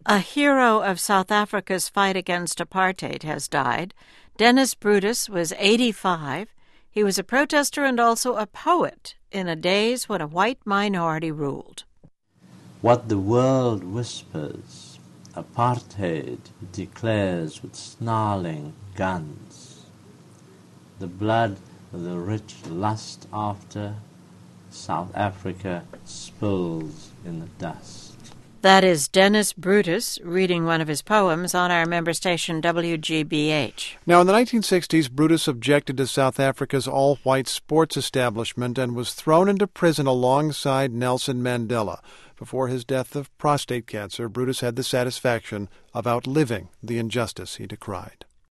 A hero of South Africa's fight against apartheid has died. Dennis Brutus was 85. He was a protester and also a poet in a days when a white minority ruled. What the world whispers, apartheid declares with snarling guns. The blood the rich lust after, South Africa spills in the dust. That is Dennis Brutus reading one of his poems on our member station WGBH. Now, in the 1960s, Brutus objected to South Africa's all-white sports establishment and was thrown into prison alongside Nelson Mandela. Before his death of prostate cancer, Brutus had the satisfaction of outliving the injustice he decried.